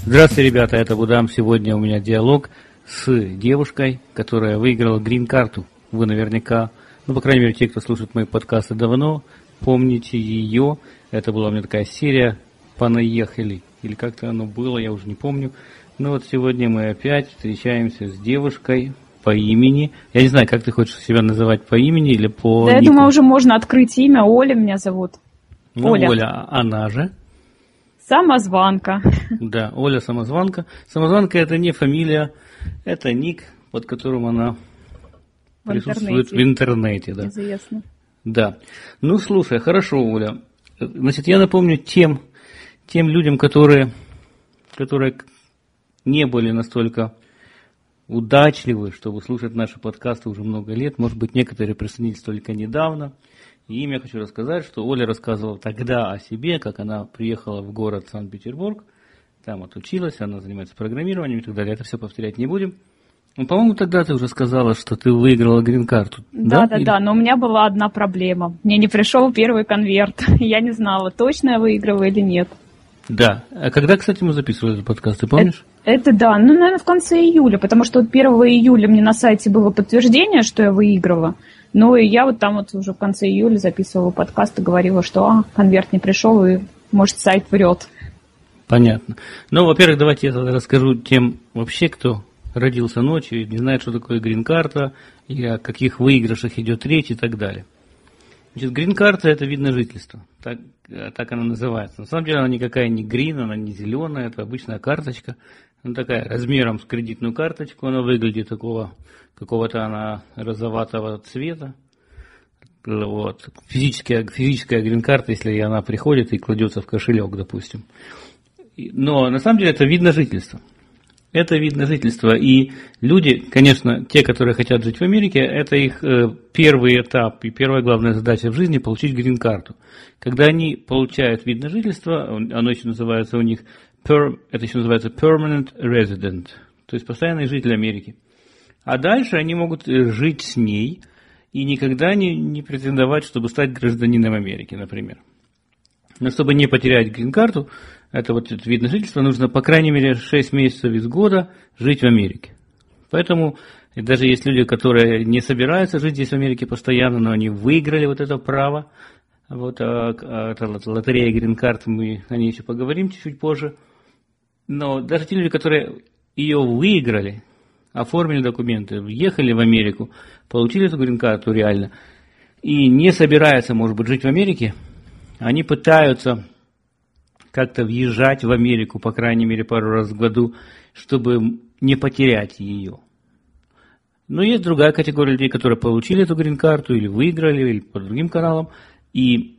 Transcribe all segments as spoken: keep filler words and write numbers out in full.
Здравствуйте, ребята, это Будам. Сегодня у меня диалог с девушкой, которая выиграла грин-карту. Вы наверняка, ну, по крайней мере, те, кто слушает мои подкасты давно, помните ее. Это была у меня такая серия «Понаехали». Или как-то оно было, я уже не помню. Но вот сегодня мы опять встречаемся с девушкой по имени. Я не знаю, как ты хочешь себя называть, по имени или по Да, нику? я думаю, уже можно открыть имя. Оля меня зовут. Ну, Оля. Оля, она же. Самозванка. Да, Оля Самозванка. Самозванка — это не фамилия, это ник, под которым она В присутствует интернете. в интернете. Да. Известно. Да. Ну, слушай, хорошо, Оля. Значит, я напомню тем, тем людям, которые, которые не были настолько удачливы, чтобы слушать наши подкасты уже много лет. Может быть, некоторые присоединились только недавно. И им я хочу рассказать, что Оля рассказывала тогда о себе, как она приехала в город Санкт-Петербург, там отучилась, она занимается программированием и так далее. Это все повторять не будем. Ну, по-моему, тогда ты уже сказала, что ты выиграла грин-карту. Да, Да, да, Или... да, но у меня была одна проблема. Мне не пришел первый конверт. Я не знала, точно я выигрываю или нет. Да. А когда, кстати, мы записывали этот подкаст, ты помнишь? Это, это да, ну, наверное, в конце июля, потому что вот первого июля мне на сайте было подтверждение, что я выиграла. Ну, и я вот там вот уже в конце июля записывала подкаст и говорила, что а, конверт не пришел, и, может, сайт врет. Понятно. Ну, во-первых, давайте я тогда расскажу тем вообще, кто родился ночью и не знает, что такое грин-карта, и о каких выигрышах идет речь и так далее. Значит, грин-карта – это вид на жительство. Так, так она называется. На самом деле она никакая не грин, она не зеленая, это обычная карточка. Она такая размером с кредитную карточку, она выглядит такого, какого-то она розоватого цвета. Вот. Физическая, физическая грин-карта, если она приходит и кладется в кошелек, допустим. Но на самом деле это вид на жительство. Это вид на жительство. И люди, конечно, те, которые хотят жить в Америке, это их э, первый этап и первая главная задача в жизни – получить грин-карту. Когда они получают вид на жительство, оно еще называется у них, per, это еще называется permanent resident, то есть постоянный житель Америки. А дальше они могут жить с ней и никогда не, не претендовать, чтобы стать гражданином Америки, например. Но чтобы не потерять грин-карту, это вот это вид на жительство, нужно по крайней мере шесть месяцев из года жить в Америке. Поэтому даже есть люди, которые не собираются жить здесь в Америке постоянно, но они выиграли вот это право. Вот, а, а, это лотерея грин-карт, мы о ней еще поговорим чуть-чуть позже. Но даже те люди, которые ее выиграли, оформили документы, въехали в Америку, получили эту грин-карту реально, и не собираются, может быть, жить в Америке, они пытаются как-то въезжать в Америку, по крайней мере, пару раз в году, чтобы не потерять ее. Но есть другая категория людей, которые получили эту грин-карту или выиграли, или по другим каналам, и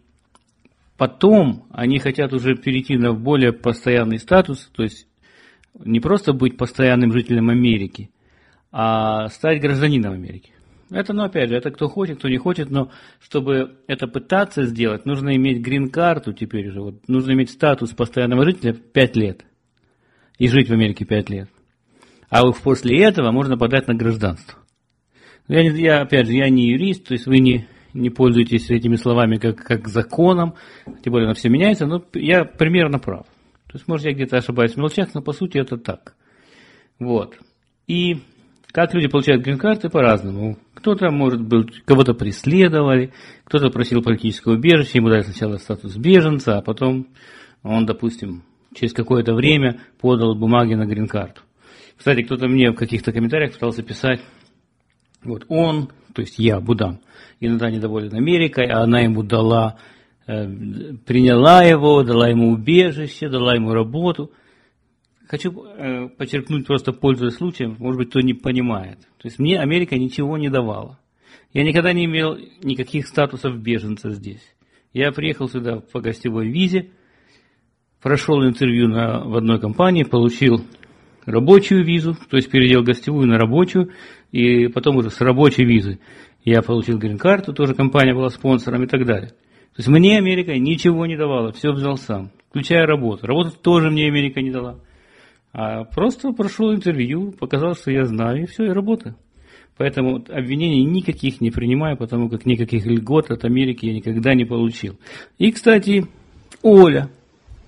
потом они хотят уже перейти на более постоянный статус, то есть не просто быть постоянным жителем Америки, а стать гражданином Америки. Это, ну, опять же, это кто хочет, кто не хочет, но чтобы это пытаться сделать, нужно иметь грин-карту теперь уже, вот, нужно иметь статус постоянного жителя пять лет и жить в Америке пять лет. А уж после этого можно подать на гражданство. Я, я, опять же, я не юрист, то есть вы не, не пользуетесь этими словами как, как законом, тем более оно все меняется, но я примерно прав. То есть, может, я где-то ошибаюсь в мелочах, но по сути это так. Вот. И как люди получают грин-карты по-разному. Кто-то, может быть, кого-то преследовали, кто-то просил политическое убежище, ему дали сначала статус беженца, а потом он, допустим, через какое-то время подал бумаги на грин-карту. Кстати, кто-то мне в каких-то комментариях пытался писать, вот он, то есть я, Будам, иногда недоволен Америкой, а она ему дала, э, приняла его, дала ему убежище, дала ему работу. Хочу э, подчеркнуть, просто пользуясь случаем, может быть, кто не понимает. То есть мне Америка ничего не давала. Я никогда не имел никаких статусов беженца здесь. Я приехал сюда по гостевой визе, прошел интервью на, в одной компании, получил рабочую визу, то есть переделал гостевую на рабочую, и потом уже с рабочей визы я получил грин-карту, тоже компания была спонсором и так далее. То есть мне Америка ничего не давала, все взял сам, включая работу. Работу тоже мне Америка не дала. А просто прошел интервью, показал, что я знаю, и все, и работаю. Поэтому обвинений никаких не принимаю, потому как никаких льгот от Америки я никогда не получил. И, кстати, Оля.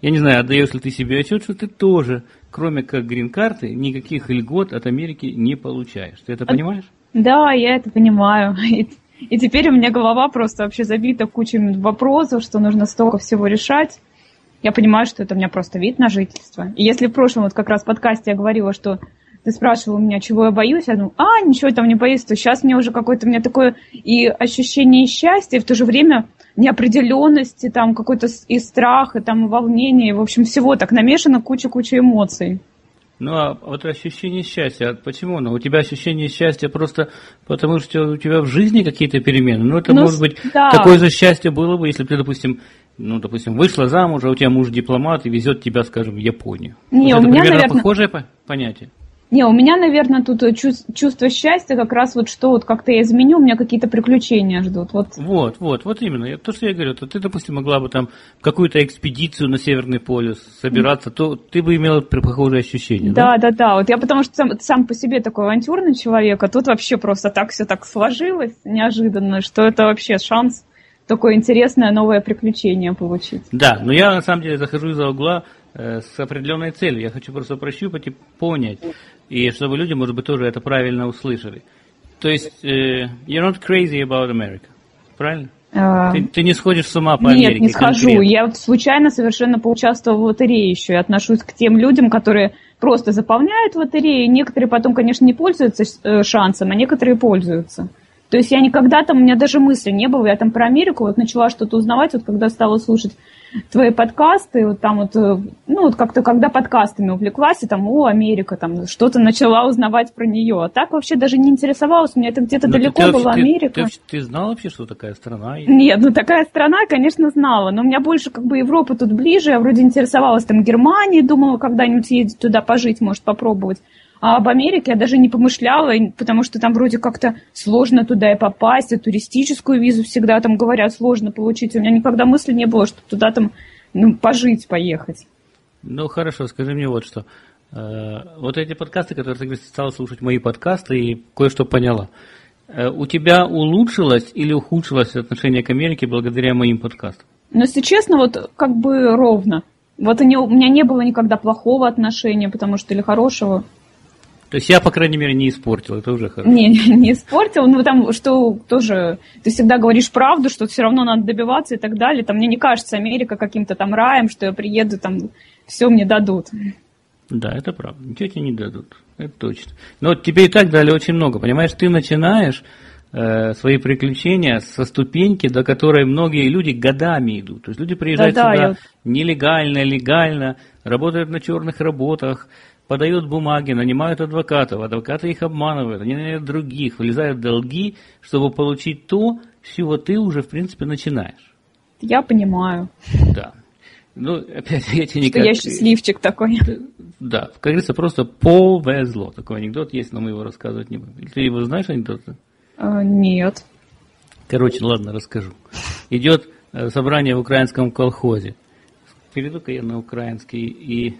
я не знаю, отдаешь ли ты себе отчет, что ты тоже, кроме как грин-карты, никаких льгот от Америки не получаешь. Ты это понимаешь? Да, я это понимаю. И, и теперь у меня голова просто вообще забита кучей вопросов, что нужно столько всего решать. Я понимаю, что это у меня просто вид на жительство. И если в прошлом вот как раз в подкасте я говорила, что ты спрашивал меня, чего я боюсь, я думаю, а, ничего я там не боюсь, то сейчас мне уже какое-то, у меня такое и ощущение счастья, и в то же время неопределенности, там какой-то и страх, и там и волнение, и, в общем, всего так намешано куча-куча эмоций. Ну, а вот ощущение счастья, почему? Ну, у тебя ощущение счастья просто потому, что у тебя в жизни какие-то перемены. Ну, это, ну, может быть, да. Такое же счастье было бы, если бы ты, допустим, ну, допустим, вышла замуж, а у тебя муж дипломат и везет тебя, скажем, в Японию. Не, вот у это меня, примерно наверное... похожее понятие? Не, у меня, наверное, тут чувство счастья как раз вот что вот как-то я изменю, у меня какие-то приключения ждут. Вот, вот, вот, вот именно. То, что я говорю, то ты, допустим, могла бы там какую-то экспедицию на Северный полюс собираться, то ты бы имела похожие ощущения. Да, да, да, да. Вот я потому что сам, сам по себе такой авантюрный человек, а тут вообще просто так все так сложилось неожиданно, что это вообще шанс такое интересное новое приключение получить. Да, но я на самом деле захожу из-за угла э, с определенной целью. Я хочу просто прощупать и понять. И чтобы люди, может быть, тоже это правильно услышали. То есть, э, you're not crazy about America, правильно? А... Ты, ты не сходишь с ума по Нет, Америке? Нет, не схожу. Конкретно. Я вот случайно совершенно поучаствовала в лотерее еще. Я отношусь к тем людям, которые просто заполняют лотерею. Некоторые потом, конечно, не пользуются шансом, а некоторые пользуются. То есть я никогда там, у меня даже мысли не было, я там про Америку вот начала что-то узнавать, вот когда стала слушать твои подкасты, вот там вот, ну вот как-то когда подкастами увлеклась, и там, о, Америка, там что-то начала узнавать про нее. А так вообще даже не интересовалась, у меня это где-то но далеко ты, была ты, Америка. Ты, ты, ты знала вообще, что такая страна? Нет, ну такая страна, конечно, знала, но у меня больше как бы Европа тут ближе, я вроде интересовалась там Германией, думала когда-нибудь ездить туда пожить, может попробовать. А об Америке я даже не помышляла, потому что там вроде как-то сложно туда и попасть, и туристическую визу всегда там говорят сложно получить. У меня никогда мысли не было, что туда там ну, пожить, поехать. Ну хорошо, скажи мне вот что. Э, вот эти подкасты, которые ты говоришь, стала слушать мои подкасты и кое-что поняла. Э, у тебя улучшилось или ухудшилось отношение к Америке благодаря моим подкастам? Ну, если честно, вот как бы ровно. Вот у меня не было никогда плохого отношения, потому что или хорошего. То есть я, по крайней мере, не испортил, это уже хорошо. Не, не испортил, ну там, что тоже, ты всегда говоришь правду, что все равно надо добиваться и так далее. Там мне не кажется Америка каким-то там раем, что я приеду, там все мне дадут. Да, это правда, ничего тебе не дадут, это точно. Но вот тебе и так дали очень много, понимаешь, ты начинаешь э, свои приключения со ступеньки, до которой многие люди годами идут. То есть люди приезжают да, сюда да, нелегально, легально, работают на черных работах, подают бумаги, нанимают адвокатов, адвокаты их обманывают, они нанимают других, влезают в долги, чтобы получить то, с чего ты уже, в принципе, начинаешь. Я понимаю. Да. Ну, опять, я тебе никак... Что я счастливчик такой. Да, как говорится, просто повезло. Такой анекдот есть, но мы его рассказывать не будем. Ты его знаешь, анекдот? А, нет. Короче, ладно, расскажу. Идет собрание в украинском колхозе. Перейду-ка я на украинский и...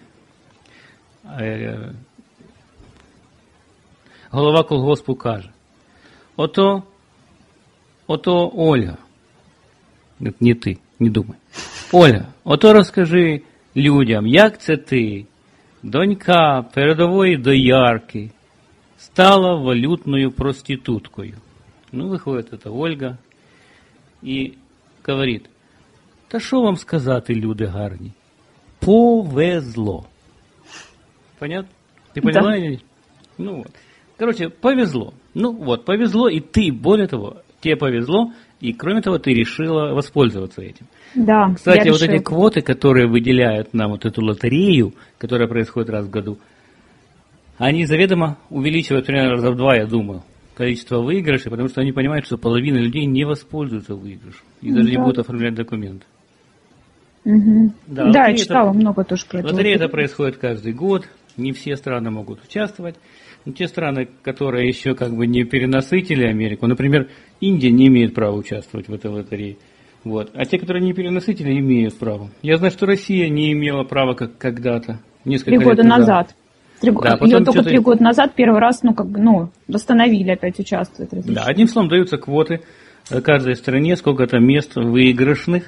Голова колгоспу каже, ото, ото Ольга, не ти, не думай, Ольга, ото розкажи людям, як це ти, донька передової доярки, стала валютною проституткою. Ну, виходить эта Ольга і говорить, та що вам сказати, люди гарні, повезло. Понятно? Ты поняла? Да. Ну вот. Короче, повезло. Ну вот, повезло, и ты, более того, тебе повезло, и кроме того, ты решила воспользоваться этим. Да. Кстати, вот эти квоты, которые выделяют нам вот эту лотерею, которая происходит раз в году, они заведомо увеличивают примерно раза в два, я думаю, количество выигрышей, потому что они понимают, что половина людей не воспользуются выигрышем и даже да. не будут оформлять документы. Угу. Да, да я читала это, много тоже про это. Лотерея это происходит каждый год. Не все страны могут участвовать. Но те страны, которые еще как бы не перенасытили Америку, например, Индия не имеет права участвовать в этой лотерее. Вот. А те, которые не перенасытили, имеют право. Я знаю, что Россия не имела права как когда-то. Несколько Три года лет назад. назад. Три, да, ее только три года назад первый раз, ну, как бы, ну, восстановили опять участвовать. Да, одним словом, даются квоты каждой стране, сколько-то мест выигрышных.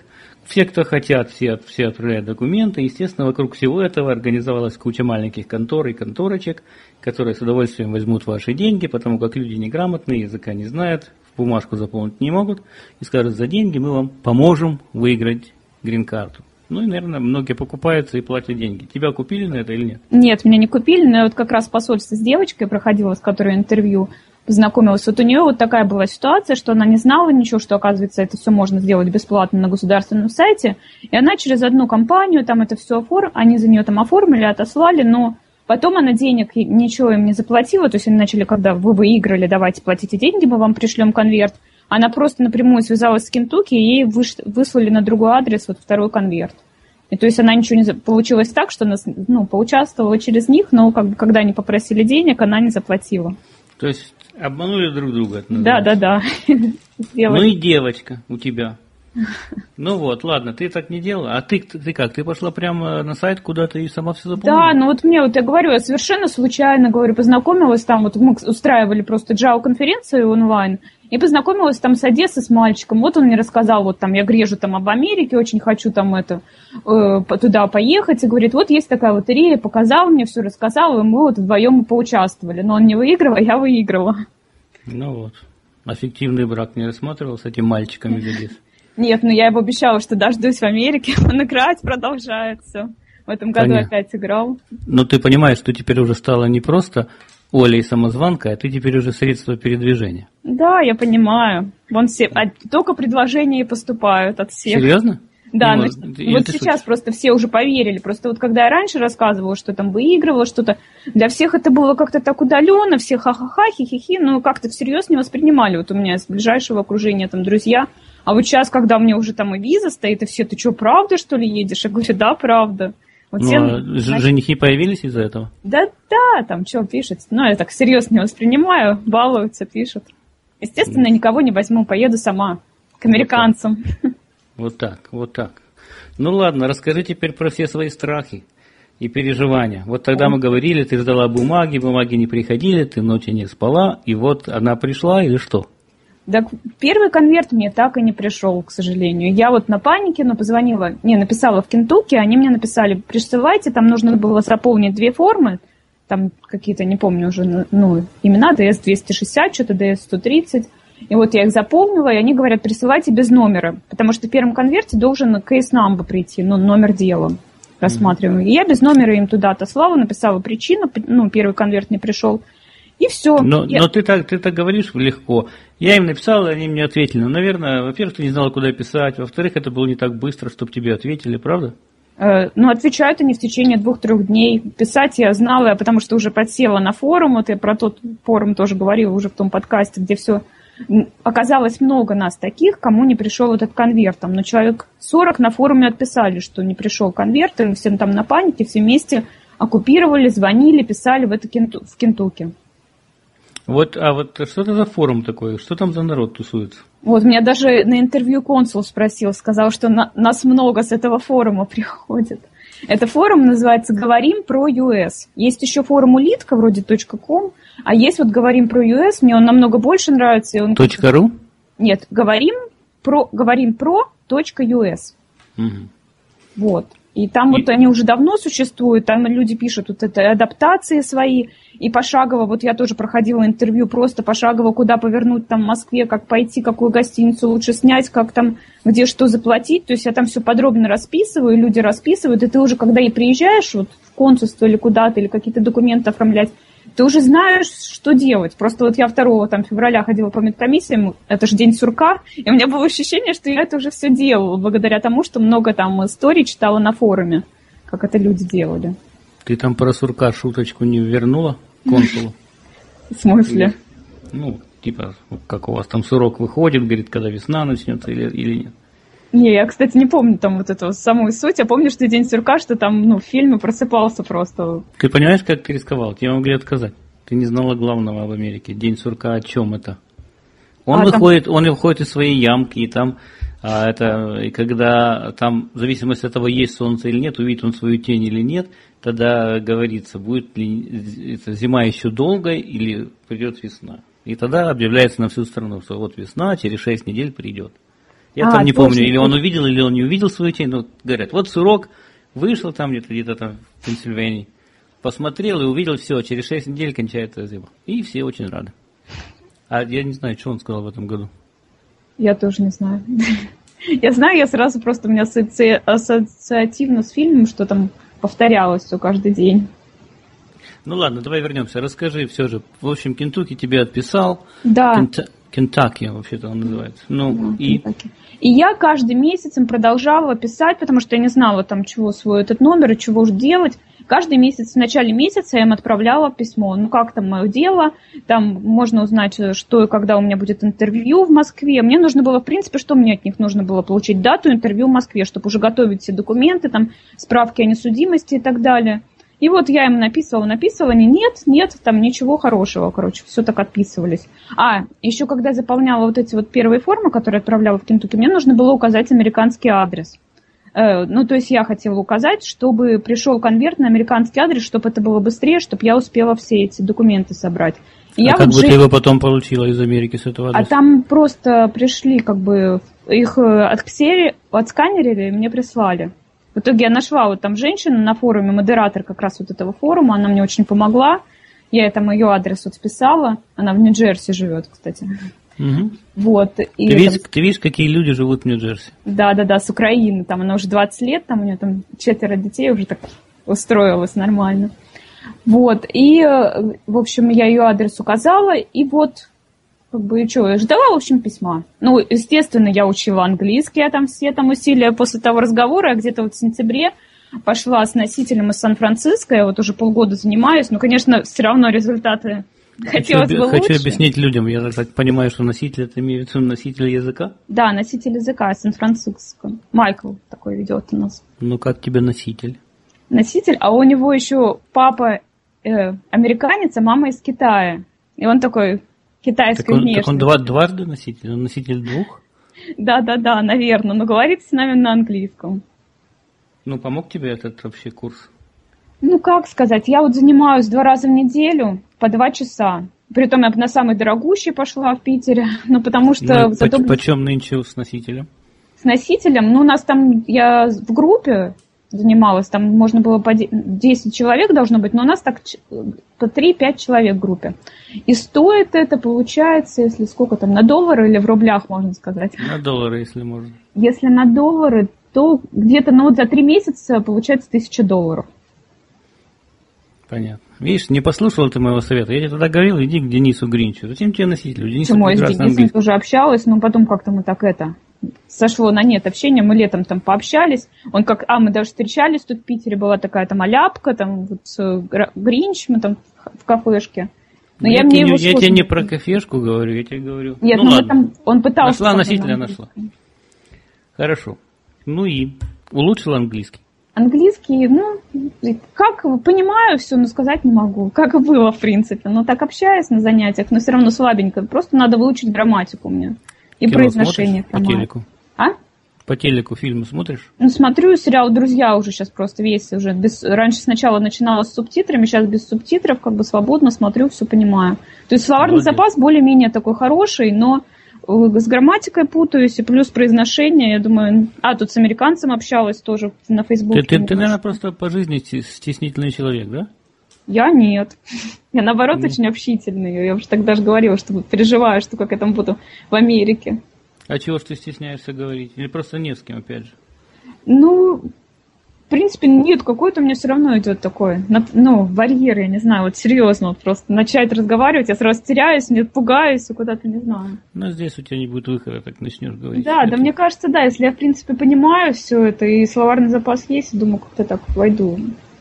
все, кто хотят, все, все отправляют документы. Естественно, вокруг всего этого организовалась куча маленьких контор и конторочек, которые с удовольствием возьмут ваши деньги, потому как люди неграмотные, языка не знают, бумажку заполнить не могут, и скажут, за деньги мы вам поможем выиграть грин-карту. Ну и, наверное, многие покупаются и платят деньги. Тебя купили на это или нет? Нет, меня не купили, но я вот как раз в посольстве с девочкой проходила, с которой интервью познакомилась. Вот у нее вот такая была ситуация, что она не знала ничего, что, оказывается, это все можно сделать бесплатно на государственном сайте. И она через одну компанию там это все оформила, они за нее там оформили, отослали, но потом она денег ничего им не заплатила. То есть они начали, когда вы выиграли, давайте платите деньги, мы вам пришлем конверт. Она просто напрямую связалась с Кентукки, и ей выслали на другой адрес вот второй конверт. И то есть она ничего не... Получилось так, что она, ну, поучаствовала через них, но как бы, когда они попросили денег, она не заплатила. То есть обманули друг друга. Да, да, да. Ну и девочка у тебя. Ну вот, ладно, ты так не делала. А ты, ты как? Ты пошла прямо на сайт куда-то и сама все запомнила? Да, ну вот мне, вот я говорю, я совершенно случайно, говорю, познакомилась там, вот мы устраивали просто джао-конференцию онлайн, и познакомилась там с Одессой, с мальчиком. Вот он мне рассказал, вот там я грежу там об Америке, очень хочу там это, э, туда поехать. И говорит, вот есть такая лотерея, показал мне, все рассказал, и мы вот вдвоем и поучаствовали. Но он не выиграл, а я выиграла. Ну вот. А фиктивный брак не рассматривал с этим мальчиком из Одессы? Нет, но я ему обещала, что дождусь в Америке, он играть продолжает все. В этом году Понятно. Опять играл. Но ты понимаешь, что теперь уже стало не просто Олей самозванка, а ты теперь уже средство передвижения. Да, я понимаю. Вон все, а только предложения и поступают от всех. Серьезно? Да, ну, но вот сейчас шутишь? Просто все уже поверили. Просто вот когда я раньше рассказывала, что там выигрывала что-то, для всех это было как-то так удаленно, все ха-ха-ха, хи-хи-хи, но как-то всерьез не воспринимали. Вот у меня из ближайшего окружения там друзья. А вот сейчас, когда у меня уже там и виза стоит, и все, ты что, правда, что ли, едешь? Я говорю, да, правда. Вот ну, все, а значит, женихи появились из-за этого? Да, да, там что пишут. Ну, я так серьезно не воспринимаю, балуются, пишут. Естественно, никого не возьму, поеду сама к американцам. Вот так, вот так. Ну ладно, расскажи теперь про все свои страхи и переживания. Вот тогда мы говорили, ты ждала бумаги, бумаги не приходили, ты ночью не спала, и вот она пришла или что? Да, первый конверт мне так и не пришел, к сожалению. Я вот на панике, но позвонила, не, написала в Кентукки, они мне написали, присылайте, там нужно было заполнить две формы, там какие-то, не помню уже, ну, имена, ди эс двести шестьдесят, что-то ди эс сто тридцать. И вот я их заполнила, и они говорят, присылайте без номера, потому что в первом конверте должен case number прийти, ну, номер дела рассматриваемый. Mm-hmm. И я без номера им туда отослала, написала причину, ну, первый конверт не пришел. И все. Но, я... но ты, так, ты так говоришь легко. Я им написала, они мне ответили. Ну, наверное, во-первых, ты не знала, куда писать. Во-вторых, это было не так быстро, чтобы тебе ответили, правда? Э, ну, отвечают они в течение двух-трех дней. Писать я знала, потому что уже подсела на форум. Вот я про тот форум тоже говорила уже в том подкасте, где все... Оказалось много нас таких, кому не пришел этот конверт. Там, ну, человек сорок на форуме отписали, что не пришел конверт. И все там на панике, все вместе оккупировали, звонили, писали в, это Кенту... в Кентукки. Вот, а вот что это за форум такой? Что там за народ тусуется? Вот, меня даже на интервью консул спросил, сказал, что на, нас много с этого форума приходит. Это форум называется «Говорим про ю эс». Есть еще форум улитка, вроде .com, а есть вот «Говорим про ю эс», мне он намного больше нравится. И он .ру? Нет, «Говорим про, говорим про ю эс». Угу. Вот. И там и... вот они уже давно существуют, там люди пишут вот это адаптации свои, и пошагово, вот я тоже проходила интервью, просто пошагово, куда повернуть там в Москве, как пойти, какую гостиницу лучше снять, как там, где что заплатить, то есть я там все подробно расписываю, люди расписывают, и ты уже, когда и приезжаешь вот в консульство или куда-то, или какие-то документы оформлять, ты уже знаешь, что делать. Просто вот я второго там, февраля ходила по медкомиссиям, это же день сурка, и у меня было ощущение, что я это уже все делала, благодаря тому, что много там историй читала на форуме, как это люди делали. Ты там про сурка шуточку не вернула консулу? В смысле? Ну, типа, как у вас там сурок выходит, говорит, когда весна начнется или, или нет? Не, я, кстати, не помню там вот эту самую суть. Я помню, что день сурка, что там, ну, в фильме просыпался просто. Ты понимаешь, как ты рисковал? Тебе могли отказать. Ты не знала главного в Америке. День сурка о чем это? Он а, выходит, там... он выходит из своей ямки, и там, а, это, и когда там, в зависимости от того, есть солнце или нет, увидит он свою тень или нет, тогда говорится, будет ли зима еще долгой или придет весна. И тогда объявляется на всю страну, что вот весна, через шесть недель придет. Я а, там не точно, помню, или он точно. увидел, или он не увидел свою тень. Ну, говорят, вот сурок вышел там где-то, где-то там в Пенсильвании, посмотрел и увидел, все, через шесть недель кончается зима. И все очень рады. А я не знаю, что он сказал в этом году. Я тоже не знаю. Я знаю, я сразу просто, у меня асоци... ассоциативно с фильмом, что там повторялось все каждый день. Ну ладно, давай вернемся. Расскажи все же. В общем, Кентукки тебе отписал. Да. Кент... Кентаки, вообще-то он называется. Ну, Да, и... Кентаки. И я каждый месяц им продолжала писать, потому что я не знала, там, чего свой этот номер и чего же делать. Каждый месяц, в начале месяца я им отправляла письмо. Ну, как там мое дело, там можно узнать, что и когда у меня будет интервью в Москве. Мне нужно было, в принципе, что мне от них нужно было? Получить дату интервью в Москве, чтобы уже готовить все документы, там, справки о несудимости и так далее. И вот я им написывала, написывала, они нет, нет, там ничего хорошего, короче, все так отписывались. А, еще когда заполняла вот эти вот первые формы, которые отправляла в Кентукки, мне нужно было указать американский адрес. Э, ну, то есть я хотела указать, чтобы пришел конверт на американский адрес, чтобы это было быстрее, чтобы я успела все эти документы собрать. И а я как вот бы жи... ты его потом получила из Америки с этого адреса? А там просто пришли, как бы, их отксери, отсканерили и мне прислали. В итоге я нашла вот там женщину на форуме, модератор как раз вот этого форума, она мне очень помогла. Я там ее адрес вот списала, она в Нью-Джерси живет, кстати. Угу. Вот. И ты, там... видишь, ты видишь, какие люди живут в Нью-Джерси? Да-да-да, с Украины, там она уже двадцать лет, там у нее там четверо детей, уже так устроилась нормально. Вот, и, в общем, я ее адрес указала, и вот... Как бы, что, я ждала, в общем, письма. Ну, естественно, я учила английский, я там все там усилия после того разговора, я где-то вот в сентябре пошла с носителем из Сан-Франциско, я вот уже полгода занимаюсь, но, конечно, все равно результаты хотелось хочу, бы лучше. Хочу объяснить людям, я так понимаю, что носитель, это имеет в виду носитель языка? Да, носитель языка из Сан-Франциско. Майкл такой ведет у нас. Ну, как тебе носитель? Носитель, а у него еще папа э, американец, а мама из Китая. И он такой... Китайской так он, внешности. Так он два, дважды носитель? Он носитель двух? Да-да-да, наверное, но говорит с нами на английском. Ну, помог тебе этот вообще курс? Ну, как сказать, я вот занимаюсь два раза в неделю по два часа. Притом я на самый дорогущий пошла в Питере, ну, потому что... Ну, зато... по, почем нынче с носителем? С носителем? Ну, у нас там, я в группе занималась, там можно было по десять человек должно быть, но у нас так по три-пять человек в группе. И стоит это, получается, если сколько там, на доллары или в рублях, можно сказать? На доллары, если можно. Если на доллары, то где-то, ну, вот за три месяца получается тысяча долларов. Понятно. Видишь, не послушала ты моего совета. Я тебе тогда говорил, иди к Денису Гринчу. Зачем тебе носитель? Денис Почему? Я с Денисом тоже общалась, но потом как-то мы так это... Сошло на нет общения, мы летом там пообщались. Он как, а, мы даже встречались тут в Питере, была такая там аляпка, там вот Гринч, мы там в кафешке. Но я, я, мне не, его я тебе не про кафешку говорю, я тебе говорю. Нет, ну, ну, ладно. Там, он пытался. Нашла носителя, нашла. Хорошо. Ну и улучшил английский. Английский, ну, как понимаю все, но сказать не могу. Как и было, в принципе. Но так общаюсь на занятиях, но все равно слабенько. Просто надо выучить грамматику мне. И кино произношение. По телеку? А? По телеку фильмы смотришь? Ну, смотрю сериал «Друзья» уже сейчас просто весь. Уже без... Раньше сначала начинала с субтитрами, сейчас без субтитров, как бы свободно смотрю, все понимаю. То есть словарный Молодец. Запас более-менее такой хороший, но с грамматикой путаюсь, и плюс произношение, я думаю... А, тут с американцем общалась тоже на Фейсбуке. Ты, ты, ты наверное, просто по жизни стеснительный человек, да? Я нет. Я, наоборот, Нет. очень общительный. Я уже тогда же говорила, что переживаю, что как я там буду в Америке. А чего ж ты стесняешься говорить? Или просто не с кем, опять же? Ну, в принципе, нет, какой-то у меня все равно идет такой, ну, барьер, я не знаю, вот серьезно, вот просто начать разговаривать, я сразу теряюсь, мне пугаюсь, и куда-то не знаю. Ну, здесь у тебя не будет выхода, так начнешь говорить. Да, это... да, мне кажется, да, если я, в принципе, понимаю все это, и словарный запас есть, думаю, как-то так войду.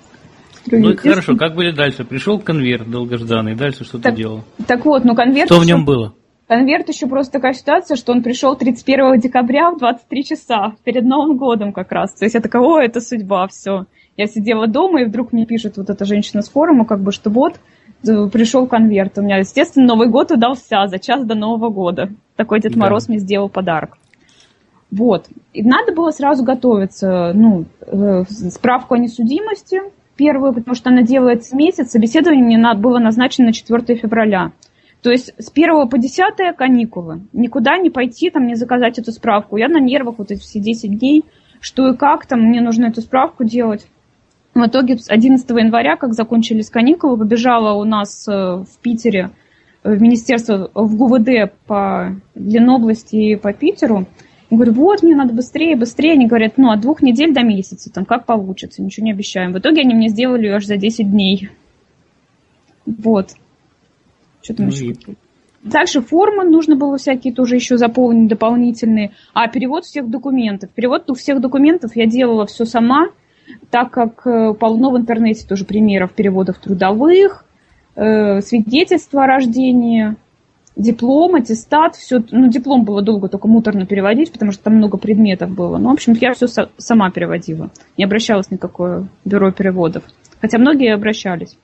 Ну, и хорошо, как были дальше? Пришел конверт долгожданный, дальше что так, ты делал? Так вот, ну, конверт... Что в нем было? Конверт еще просто такая ситуация, что он пришел тридцать первого декабря в двадцать три часа, перед Новым годом как раз. То есть я такая, о, это судьба, все. Я сидела дома, и вдруг мне пишет вот эта женщина с форума, как бы, что вот, пришел конверт. У меня, естественно, Новый год удался за час до Нового года. Такой Дед да. Мороз мне сделал подарок. Вот. И надо было сразу готовиться, ну, справку о несудимости первую, потому что она делается месяц. Собеседование мне было назначено на четвёртого февраля. То есть с первого по десятое каникулы. Никуда не пойти, там, не заказать эту справку. Я на нервах вот эти все десять дней, что и как там, мне нужно эту справку делать. В итоге одиннадцатого января, как закончились каникулы, побежала у нас в Питере в министерство, в ГУВД по Ленобласти и по Питеру. Я говорю, вот, мне надо быстрее, быстрее. Они говорят, ну, от двух недель до месяца, там, как получится, ничего не обещаем. В итоге они мне сделали ее аж за десять дней. Вот. Что там ну еще? И... Дальше формы нужно было всякие тоже еще заполнить дополнительные. А перевод всех документов. Перевод всех документов я делала все сама, так как полно в интернете тоже примеров переводов трудовых, э, свидетельства о рождении, диплом, аттестат. Все, ну, диплом было долго только муторно переводить, потому что там много предметов было. Ну, в общем, я все со- сама переводила. Не обращалась ни в какое бюро переводов. Хотя многие обращались.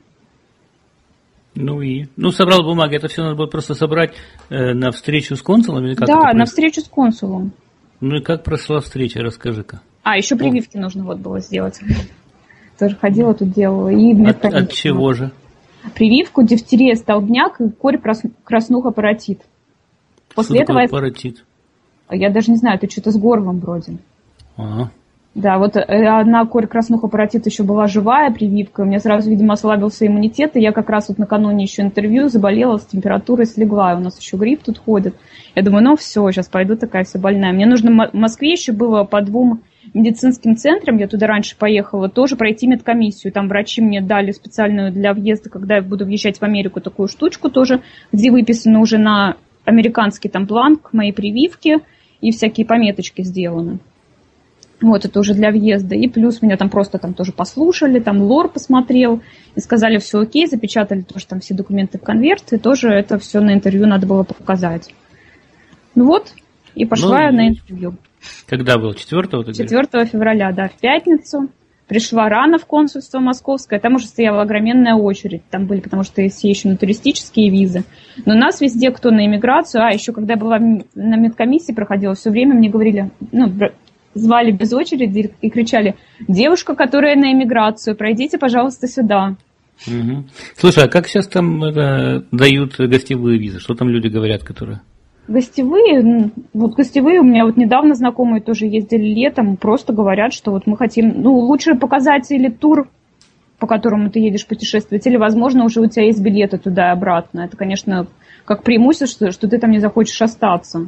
Ну и? Ну, собрал бумаги, это все надо было просто собрать э, на встречу с консулом? Или как да, на встречу с консулом. Ну и как прошла встреча, расскажи-ка. А, еще прививки О. нужно вот было сделать. Тоже ходила тут, делала. И от, от чего же? Прививку, дифтерия, столбняк и корь, краснуха, паротит. После Что этого... такое паротит? Я даже не знаю, это что-то с горлом вроде. Ага. Да, вот одна корь, краснуха, паротит еще была живая прививка. У меня сразу, видимо, ослабился иммунитет, и я как раз вот накануне еще интервью заболела, с температурой слегла. У нас еще грипп тут ходит. Я думаю, ну все, сейчас пойду такая вся больная. Мне нужно в Москве еще было по двум медицинским центрам, я туда раньше поехала, тоже пройти медкомиссию. Там врачи мне дали специальную для въезда, когда я буду въезжать в Америку, такую штучку тоже, где выписано уже на американский там бланк моей прививки и всякие пометочки сделаны. Вот, это уже для въезда. И плюс меня там просто там тоже послушали, там лор посмотрел, и сказали, все окей, запечатали тоже там все документы в конверт, и тоже это все на интервью надо было показать. Ну вот, и пошла ну, я на интервью. Когда был? четвёртого? четвёртого февраля, да, в пятницу. Пришла рано в консульство московское, там уже стояла огроменная очередь. Там были, потому что есть еще на туристические визы. Но нас везде, кто на иммиграцию, а еще когда я была на медкомиссии, проходила, все время мне говорили, ну, звали без очереди и кричали, девушка, которая на иммиграцию, пройдите, пожалуйста, сюда. Угу. Слушай, а как сейчас там это, дают гостевые визы? Что там люди говорят, которые... Гостевые, вот гостевые у меня вот недавно знакомые тоже ездили летом, просто говорят, что вот мы хотим, ну, лучше показать или тур, по которому ты едешь путешествовать, или, возможно, уже у тебя есть билеты туда и обратно. Это, конечно, как преимущество, что ты там не захочешь остаться.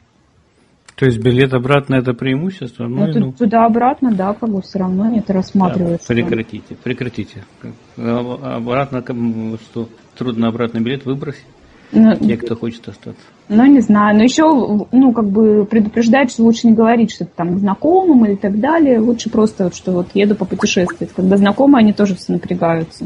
То есть билет обратно это преимущество? Ну, ну, ну. Туда-обратно, да, как бы все равно это рассматривается. Да, прекратите, прекратите. Обратно, что трудно обратно билет выбросить? Ну, те, кто хочет остаться. Ну, не знаю. Но еще, ну, как бы предупреждать, что лучше не говорить, что ты там знакомым или так далее. Лучше просто, вот, что вот еду попутешествовать. Когда знакомые, они тоже все напрягаются.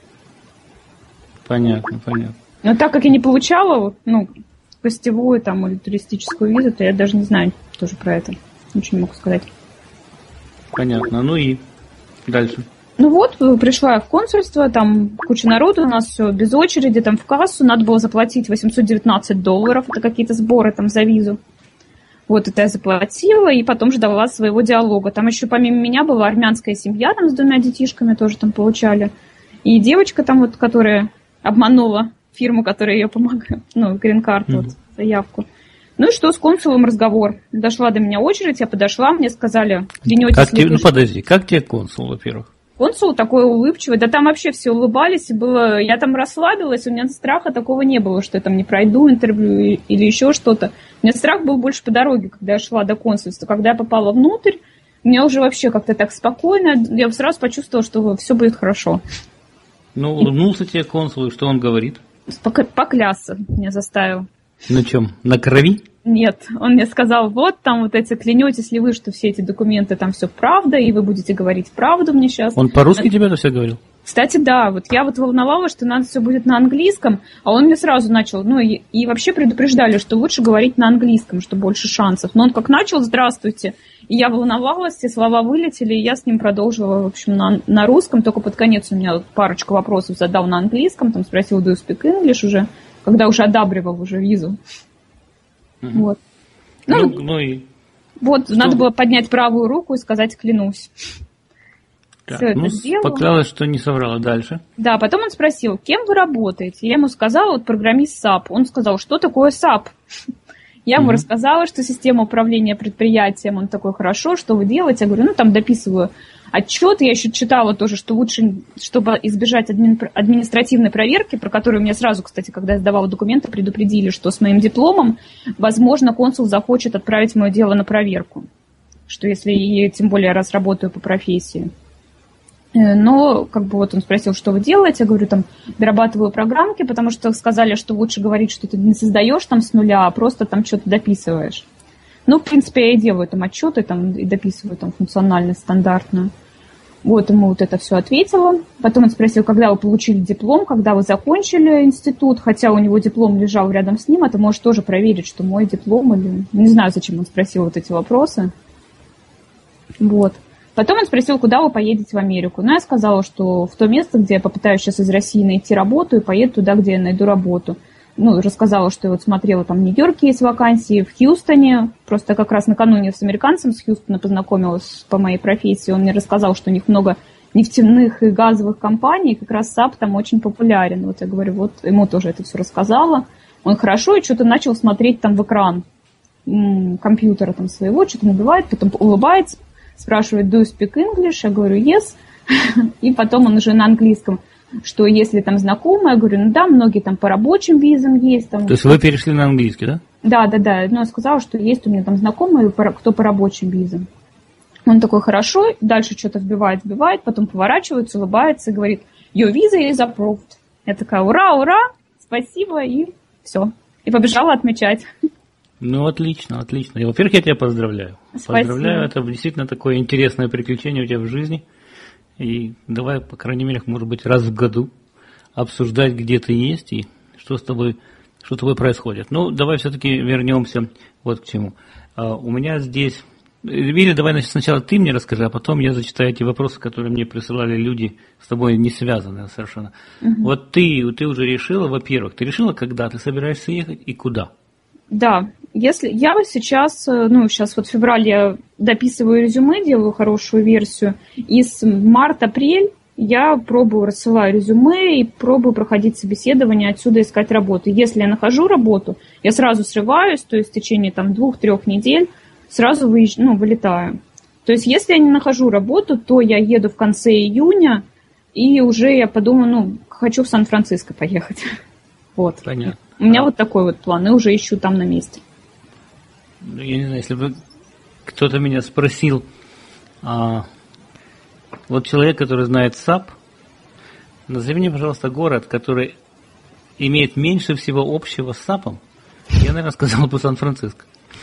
Понятно, понятно. Но так как я не получала, ну, гостевую там или туристическую визу, то я даже не знаю тоже про это. Ничего не могу сказать. Понятно. Ну и дальше. Ну вот, пришла я в консульство, там куча народу, у нас все без очереди, там в кассу, надо было заплатить восемьсот девятнадцать долларов, это какие-то сборы там за визу. Вот это я заплатила, и потом ждала своего диалога. Там еще помимо меня была армянская семья там с двумя детишками, тоже там получали. И девочка там вот, которая обманула фирму, которая ее помогает, ну, грин-карту, mm-hmm. вот, заявку. Ну и что, с консулом разговор. Дошла до меня очередь, я подошла, мне сказали, клянетесь как ли тебе, Ну подожди, как тебе консул, во-первых? Консул такой улыбчивый, да там вообще все улыбались, и было, я там расслабилась, у меня страха такого не было, что я там не пройду интервью или еще что-то. У меня страх был больше по дороге, когда я шла до консульства. Когда я попала внутрь, у меня уже вообще как-то так спокойно, я сразу почувствовала, что все будет хорошо. Ну, улыбнулся тебе консул, и что он говорит? Поклясться меня заставил. На чем? На крови? Нет, он мне сказал, вот там вот эти, клянетесь ли вы, что все эти документы, там все правда, и вы будете говорить правду мне сейчас. Он по-русски а... тебе это все говорил? Кстати, да, вот я вот волновалась, что надо все будет на английском, а он мне сразу начал, ну и, и вообще предупреждали, что лучше говорить на английском, что больше шансов. Но он как начал, здравствуйте, и я волновалась, все слова вылетели, и я с ним продолжила, в общем, на, на русском, только под конец у меня парочку вопросов задал на английском, там спросил, do you speak English уже, когда уже одабривал уже визу. Угу. Вот. Ну, ну, ну и... Вот, что? Надо было поднять правую руку и сказать «клянусь». Так, все ну, это сделал. поклялась, что не соврала. Дальше. Да, потом он спросил, кем вы работаете? Я ему сказала, вот программист сап. Он сказал, что такое сап? Я ему mm-hmm. рассказала, что система управления предприятием, он такой, хорошо, что вы делаете? Я говорю, ну, там дописываю отчет. Я еще читала тоже, что лучше, чтобы избежать адми... административной проверки, про которую меня сразу, кстати, когда я сдавала документы, предупредили, что с моим дипломом, возможно, консул захочет отправить мое дело на проверку. Что если, и тем более, раз работаю по профессии. Но, как бы, вот он спросил, что вы делаете, я говорю, там, дорабатываю программки, потому что сказали, что лучше говорить, что ты не создаешь там с нуля, а просто там что-то дописываешь. Ну, в принципе, я и делаю там отчеты, там, и дописываю там функциональность стандартную. Вот, ему вот это все ответила. Потом он спросил, когда вы получили диплом, когда вы закончили институт, хотя у него диплом лежал рядом с ним, а ты можешь тоже проверить, что мой диплом, или... Не знаю, зачем он спросил вот эти вопросы. Вот. Потом он спросил, куда вы поедете в Америку. Ну, я сказала, что в то место, где я попытаюсь сейчас из России найти работу, и поеду туда, где я найду работу. Ну, рассказала, что я вот смотрела, там в Нью-Йорке есть вакансии, в Хьюстоне. Просто как раз накануне с американцем с Хьюстона познакомилась по моей профессии. Он мне рассказал, что у них много нефтяных и газовых компаний, и как раз сап там очень популярен. Вот я говорю, вот ему тоже это все рассказала. Он хорошо и что-то начал смотреть там в экран м- компьютера там своего, что-то набивает, потом улыбается. Спрашивает, do you speak English? Я говорю, yes. И потом он уже на английском, что если там знакомые, я говорю, ну да, многие там по рабочим визам есть. Там, То есть вы перешли на английский, да? Да, да, да. Но я сказала, что есть у меня там знакомые, кто по рабочим визам. Он такой, хорошо, дальше что-то вбивает, вбивает, потом поворачивается, улыбается и говорит, your visa is approved. Я такая, ура, ура, спасибо, и все. И побежала отмечать. Ну, отлично, отлично. И, во-первых, я тебя поздравляю. Спасибо. Поздравляю, это действительно такое интересное приключение у тебя в жизни. И давай, по крайней мере, может быть, раз в году обсуждать, где ты есть и что с тобой, что с тобой происходит. Ну, давай все-таки вернемся вот к чему. А, у меня здесь... Или давай значит, сначала ты мне расскажи, а потом я зачитаю эти вопросы, которые мне присылали люди, с тобой не связанные совершенно. Угу. Вот ты, ты уже решила, во-первых, ты решила, когда ты собираешься ехать и куда? Да, если я сейчас, ну, сейчас вот в феврале я дописываю резюме, делаю хорошую версию, и с март-апрель я пробую, рассылаю резюме и пробую проходить собеседование, отсюда искать работу. Если я нахожу работу, я сразу срываюсь, то есть в течение там двух-трех недель сразу выезж... ну, вылетаю. То есть если я не нахожу работу, то я еду в конце июня, и уже я подумаю, ну, хочу в Сан-Франциско поехать. Вот. Понятно. У меня а... вот такой вот план, и уже ищу там на месте. Ну, я не знаю, если бы кто-то меня спросил, а, вот человек, который знает сап, назови мне, пожалуйста, город, который имеет меньше всего общего с сапом, я, наверное, сказал бы Сан-Франциско.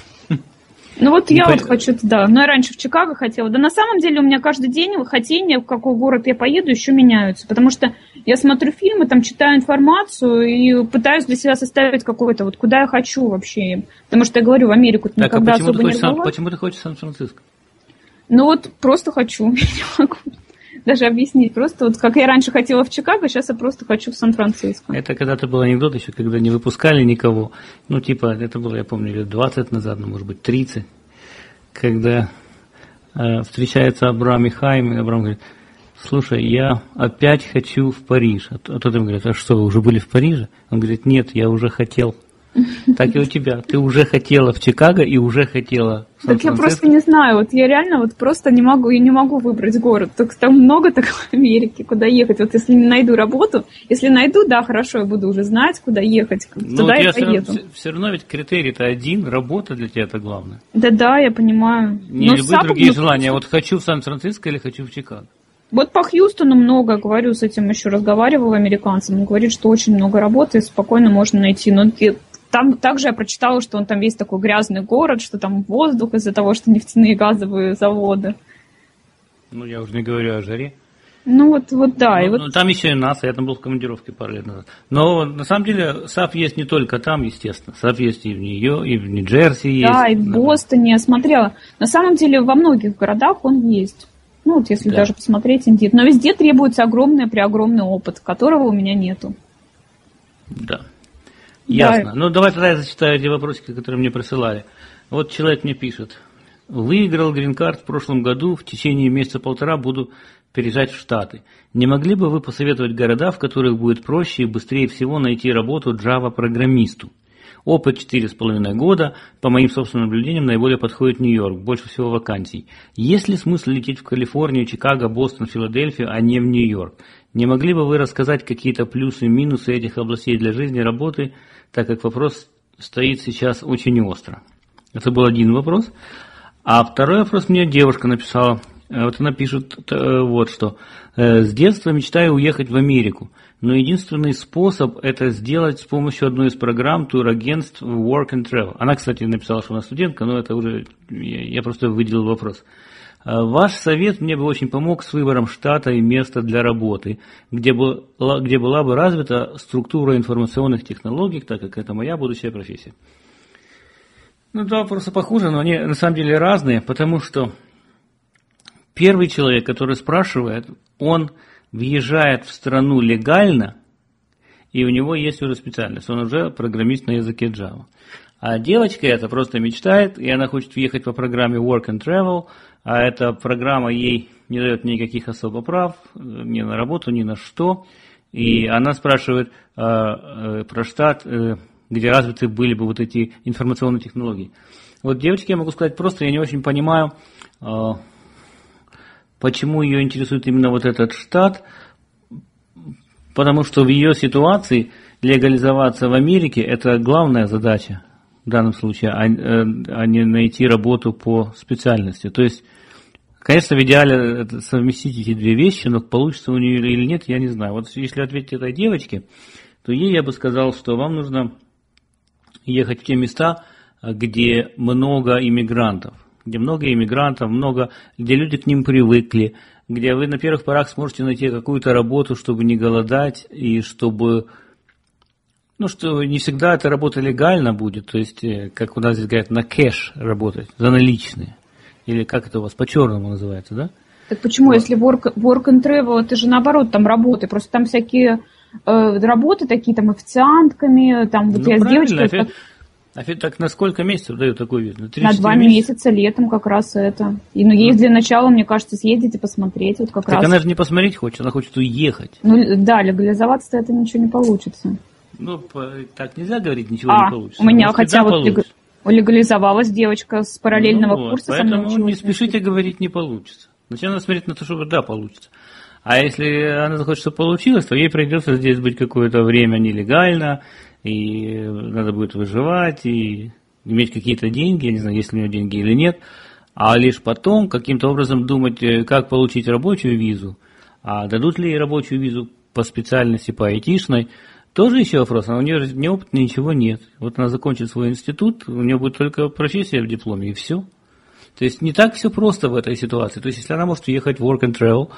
Ну вот я вот хочу туда, но я раньше в Чикаго хотела. Да на самом деле у меня каждый день хотения, в какой город я поеду, еще меняются. Потому что я смотрю фильмы, там читаю информацию и пытаюсь для себя составить какой-то, вот куда я хочу вообще. Потому что я говорю, в Америку так, никогда а особо не была. Почему ты хочешь Сан-Франциско? Ну вот просто хочу, не могу даже объяснить. Просто вот как я раньше хотела в Чикаго, сейчас я просто хочу в Сан-Франциско. Это когда-то был анекдот еще, когда не выпускали никого. Ну, типа, это было, я помню, лет двадцать назад, ну, может быть, тридцать. Когда э, встречается Абрам и Хайм, и Абрам говорит, слушай, я опять хочу в Париж. А тот им говорит, а что, вы уже были в Париже? Он говорит, нет, я уже хотел. Так и у тебя. Ты уже хотела в Чикаго и уже хотела в Сан-Франциско. Так я просто не знаю. Вот я реально вот просто не могу, я не могу выбрать город. Так там много так в Америке, куда ехать. Вот если не найду работу, если найду, да, хорошо, я буду уже знать, куда ехать. Ну, туда я все поеду. Равно, все равно ведь критерий-то один, работа для тебя это главное. Да-да, я понимаю. Не Но любые другие желания. Вот хочу в Сан-Франциско или хочу в Чикаго. Вот по Хьюстону много, говорю, с этим еще разговаривала американцам. Он говорит, что очень много работы, спокойно можно найти. Но там также я прочитала, что он там весь такой грязный город, что там воздух из-за того, что нефтяные и газовые заводы. Ну, я уже не говорю о жаре. Ну, вот, вот да. Ну, и вот... ну, там еще и НАСА, я там был в командировке пару лет назад. Но на самом деле САП есть не только там, естественно. САП есть и в Нью-Йорке, и в Нью-Джерси есть. Да, и в Бостоне, я смотрела. На самом деле во многих городах он есть. Ну, вот если да. даже посмотреть Индит. Но везде требуется огромный, преогромный опыт, которого у меня нету. Да. Ясно. Да. Ну, давай тогда я зачитаю эти вопросики, которые мне присылали. Вот человек мне пишет. Выиграл грин-карт в прошлом году, в течение месяца-полтора буду переезжать в Штаты. Не могли бы вы посоветовать города, в которых будет проще и быстрее всего найти работу Java-программисту? Опыт четыре с половиной года, по моим собственным наблюдениям, наиболее подходит Нью-Йорк, больше всего вакансий. Есть ли смысл лететь в Калифорнию, Чикаго, Бостон, Филадельфию, а не в Нью-Йорк? Не могли бы вы рассказать какие-то плюсы и минусы этих областей для жизни и работы, так как вопрос стоит сейчас очень остро? Это был один вопрос. А второй вопрос мне девушка написала. Вот она пишет вот что. С детства мечтаю уехать в Америку, но единственный способ это сделать с помощью одной из программ турагентств Work and Travel. Она, кстати, написала, что она студентка, но это уже, я просто выделил вопрос. Ваш совет мне бы очень помог с выбором штата и места для работы, где была, где была бы развита структура информационных технологий, так как это моя будущая профессия. Ну, два вопроса похуже, но они на самом деле разные, потому что первый человек, который спрашивает, он въезжает в страну легально, и у него есть уже специальность, он уже программист на языке Java. А девочка это просто мечтает, и она хочет въехать по программе Work and Travel, а эта программа ей не дает никаких особо прав, ни на работу, ни на что. И она спрашивает э, э, про штат, э, где развиты были бы вот эти информационные технологии. Вот девочке я могу сказать просто, я не очень понимаю, э, почему ее интересует именно вот этот штат, потому что в ее ситуации легализоваться в Америке – это главная задача в данном случае, а, а не найти работу по специальности. То есть, конечно, в идеале совместить эти две вещи, но получится у нее или нет, я не знаю. Вот если ответить этой девочке, то ей я бы сказал, что вам нужно ехать в те места, где много иммигрантов, где много иммигрантов, много, где люди к ним привыкли, где вы на первых порах сможете найти какую-то работу, чтобы не голодать и чтобы, ну, что не всегда эта работа легально будет, то есть, как у нас здесь говорят, на кэш работать, за наличные, или как это у вас по-черному называется, да? Так почему, вот. Если work, work and travel, это же наоборот там работы, просто там всякие э, работы такие, там официантками, там вот ну, я с девочкой... Офи... А так на сколько месяцев дают такой вид? На, на два месяца? месяца летом как раз это. И ну есть для начала, мне кажется, съездить и посмотреть вот как так раз. Так она же не посмотреть хочет, она хочет уехать. Ну да, легализоваться-то это ничего не получится. Ну, так нельзя говорить, ничего а, не получится. У меня хотя вот получится. Легализовалась девочка с параллельного ну, курса. Вот, поэтому не спешите говорить не получится. Сначала надо смотреть на то, что да, получится. А если она захочет, чтобы получилось, то ей придется здесь быть какое-то время нелегально, и надо будет выживать, и иметь какие-то деньги, я не знаю, есть ли у нее деньги или нет, а лишь потом каким-то образом думать, как получить рабочую визу, а дадут ли ей рабочую визу по специальности, по айтишной, тоже еще вопрос, а у нее ни опыта, ничего нет. Вот она закончит свой институт, у нее будет только профессия в дипломе, и все. То есть не так все просто в этой ситуации. То есть если она может уехать в work and travel,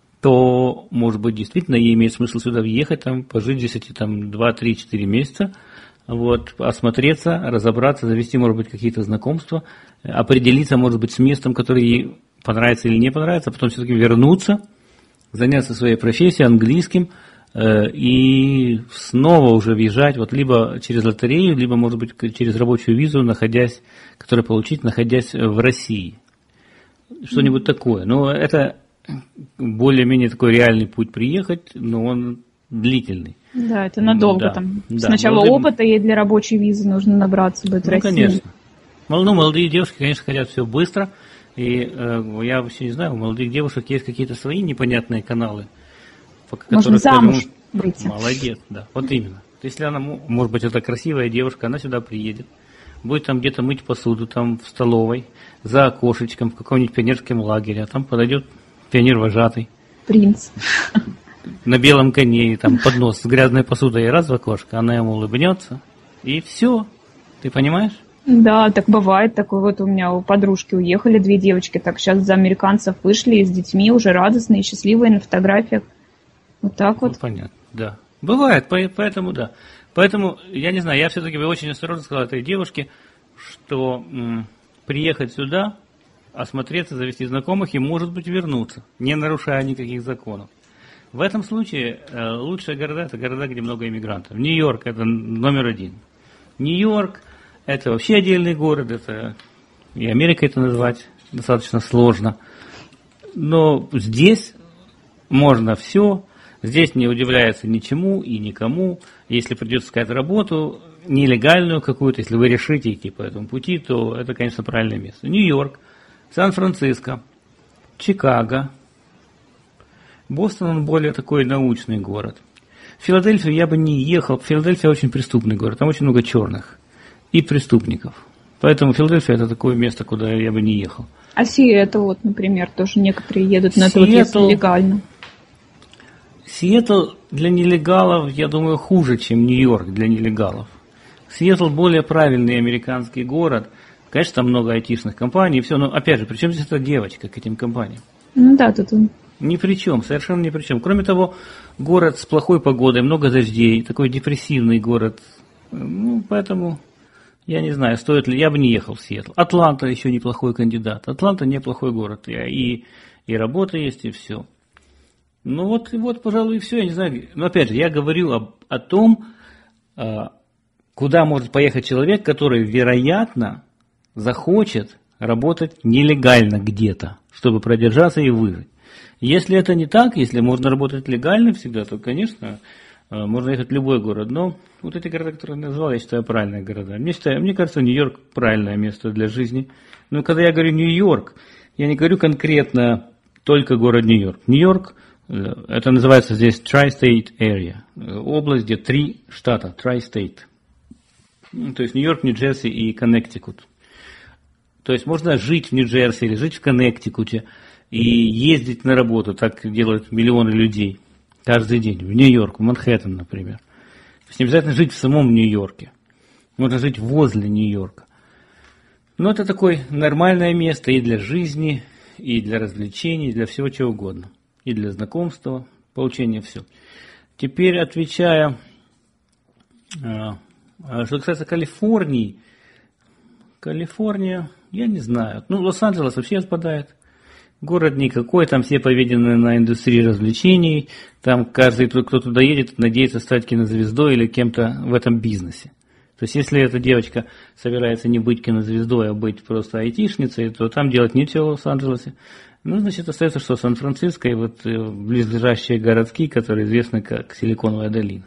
то, может быть, действительно ей имеет смысл сюда въехать, там, пожить здесь эти там, два, три, четыре месяца, вот, осмотреться, разобраться, завести, может быть, какие-то знакомства, определиться, может быть, с местом, которое ей понравится или не понравится, а потом все-таки вернуться, заняться своей профессией, английским, э, и снова уже въезжать, вот, либо через лотерею, либо, может быть, через рабочую визу, находясь, которую получить, находясь в России. Что-нибудь такое. Но это... более-менее такой реальный путь приехать, но он длительный. Да, это надолго да, там. Да, сначала молодые... опыта ей для рабочей визы нужно набраться быть в ну, России. Конечно. Ну, молодые девушки, конечно, хотят все быстро. И э, я вообще не знаю, у молодых девушек есть какие-то свои непонятные каналы, по которым замуж выйти. Молодец, да, вот именно. Если она, может быть, это красивая девушка, она сюда приедет, будет там где-то мыть посуду, там в столовой, за окошечком, в каком-нибудь пионерском лагере, а там подойдет пионер-вожатый. Принц. На белом коне, там поднос с грязной посудой, и раз в окошко, она ему улыбнется, и все. Ты понимаешь? Да, так бывает. Такое вот у меня у подружки уехали две девочки, так сейчас за американцев вышли, и с детьми уже радостные, счастливые на фотографиях. Вот так вот. Ну, понятно, да. Бывает, поэтому да. Поэтому, я не знаю, я все-таки бы очень осторожно сказал этой девушке, что м, приехать сюда, осмотреться, завести знакомых и, может быть, вернуться, не нарушая никаких законов. В этом случае э, лучшие города – это города, где много иммигрантов. Нью-Йорк – это номер один. Нью-Йорк – это вообще отдельный город, это и Америка это назвать достаточно сложно. Но здесь можно все, здесь не удивляется ничему и никому. Если придется искать работу, нелегальную какую-то, если вы решите идти по этому пути, то это, конечно, правильное место. Нью-Йорк, Сан-Франциско, Чикаго. Бостон, он более такой научный город. В Филадельфию я бы не ехал. Филадельфия очень преступный город, там очень много черных и преступников. Поэтому Филадельфия это такое место, куда я бы не ехал. А Сиэтл, вот, например, тоже некоторые едут на это вот если легально. Сиэтл для нелегалов, я думаю, хуже, чем Нью-Йорк для нелегалов. Сиэтл более правильный американский город. Конечно, там много айтишных компаний и все, но опять же, при чем здесь эта девочка к этим компаниям? Ну да, тут он. Ни при чем, совершенно ни при чем. Кроме того, город с плохой погодой, много дождей, такой депрессивный город. Ну, поэтому я не знаю, стоит ли, я бы не ехал в Сиэтл. Атланта еще неплохой кандидат. Атланта неплохой город. И, и работа есть, и все. Ну вот, и вот, пожалуй, и все. Я не знаю. Но опять же, я говорю об, о том, куда может поехать человек, который, вероятно, захочет работать нелегально где-то, чтобы продержаться и выжить. Если это не так, если можно работать легально всегда, то, конечно, можно ехать в любой город. Но вот эти города, которые я назвал, я считаю, правильные города. Мне, считаю, мне кажется, Нью-Йорк правильное место для жизни. Но когда я говорю Нью-Йорк, я не говорю конкретно только город Нью-Йорк. Нью-Йорк, это называется здесь Tri-State Area. Область, где три штата, Tri-State. То есть Нью-Йорк, Нью-Джерси и Коннектикут. То есть можно жить в Нью-Джерси или жить в Коннектикуте и ездить на работу, так делают миллионы людей каждый день, в Нью-Йорк, в Манхэттен, например. То есть не обязательно жить в самом Нью-Йорке, можно жить возле Нью-Йорка. Но это такое нормальное место и для жизни, и для развлечений, и для всего чего угодно. И для знакомства, получения всего. Теперь отвечая, что касается Калифорнии, Калифорния, я не знаю. Ну, Лос-Анджелес вообще отпадает. Город никакой, там все поведены на индустрии развлечений. Там каждый, кто туда едет, надеется стать кинозвездой или кем-то в этом бизнесе. То есть, если эта девочка собирается не быть кинозвездой, а быть просто айтишницей, то там делать нечего в Лос-Анджелесе. Ну, значит, остается, что Сан-Франциско и вот близлежащие городки, которые известны как Силиконовая долина.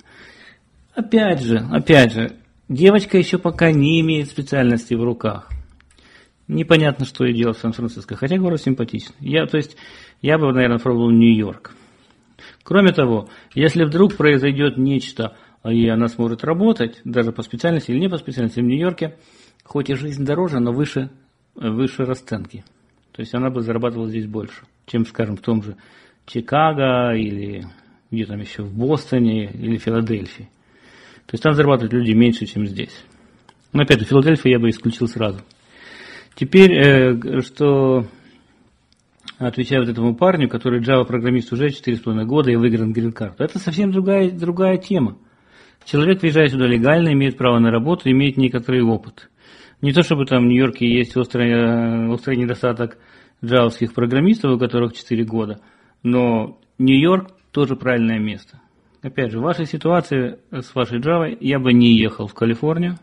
Опять же, опять же, девочка еще пока не имеет специальности в руках. Непонятно, что ей делать в Сан-Франциско, хотя город симпатичный. Я, то есть, я бы, наверное, пробовал Нью-Йорк. Кроме того, если вдруг произойдет нечто, и она сможет работать, даже по специальности или не по специальности, в Нью-Йорке, хоть и жизнь дороже, но выше, выше расценки. То есть, она бы зарабатывала здесь больше, чем, скажем, в том же Чикаго или где там еще, в Бостоне или Филадельфии. То есть, там зарабатывают люди меньше, чем здесь. Но, опять же, Филадельфию я бы исключил сразу. Теперь, э, что отвечаю вот этому парню, который Java-программист уже четыре с половиной года и выигран грин-карту. Это совсем другая, другая тема. Человек, приезжая сюда легально, имеет право на работу, имеет некоторый опыт. Не то, чтобы там в Нью-Йорке есть острый, острый недостаток джавовских программистов, у которых четыре года, но Нью-Йорк тоже правильное место. Опять же, в вашей ситуации с вашей Java я бы не ехал в Калифорнию.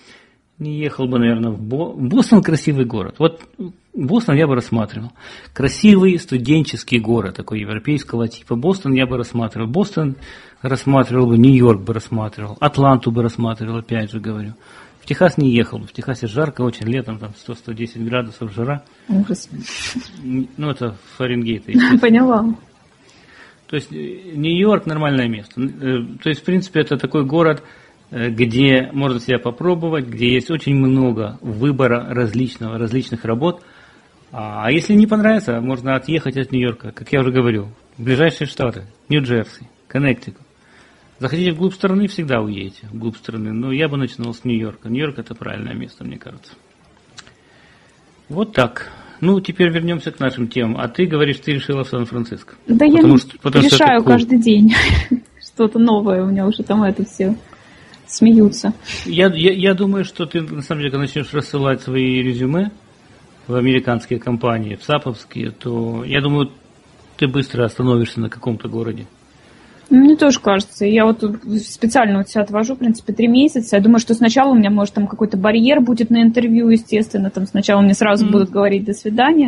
Не ехал бы, наверное, в Бостон. Бостон красивый город. Вот Бостон я бы рассматривал. Красивый студенческий город, такой европейского типа. Бостон я бы рассматривал. Бостон рассматривал бы, Нью-Йорк бы рассматривал, Атланту бы рассматривал, опять же говорю. В Техас не ехал бы. В Техасе жарко очень, летом там сто - сто десять градусов жара. Ужас. Ну, это Фаренгейт. Поняла. То есть Нью-Йорк нормальное место. То есть, в принципе, это такой город, где можно себя попробовать, где есть очень много выбора различного, различных работ. А если не понравится, можно отъехать от Нью-Йорка, как я уже говорил, в ближайшие штаты, Нью-Джерси, Коннектикут. Захотите вглубь страны, всегда уедете вглубь страны, но я бы начинал с Нью-Йорка. Нью-Йорк это правильное место, мне кажется. Вот так. Ну, теперь вернемся к нашим темам. А ты говоришь, ты решила в Сан-Франциско. Да потому я что, потому решаю что каждый день что-то новое, у меня уже там это все... смеются. Я, я, я думаю, что ты, на самом деле, когда начнешь рассылать свои резюме в американские компании, в саповские, то, я думаю, ты быстро остановишься на каком-то городе. Мне тоже кажется. Я вот специально вот себя отвожу, в принципе, три месяца. Я думаю, что сначала у меня, может, там какой-то барьер будет на интервью, естественно. Там сначала мне сразу mm-hmm. будут говорить «до свидания».